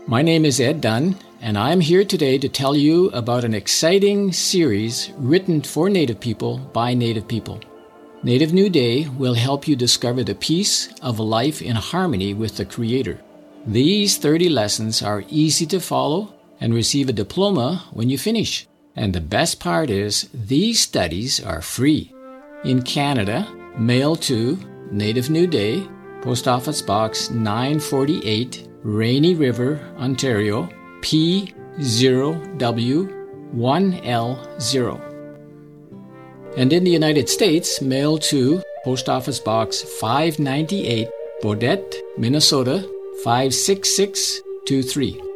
My name is Ed Dunn, and I'm here today to tell you about an exciting series written for Native people by Native people. Native New Day will help you discover the peace of a life in harmony with the Creator. These 30 lessons are easy to follow and receive a diploma when you finish. And the best part is, these studies are free. In Canada, mail to Native New Day, Post Office Box 948, Rainy River, Ontario, P0W1L0. And in the United States, mail to Post Office Box 598, Baudette, Minnesota 56623.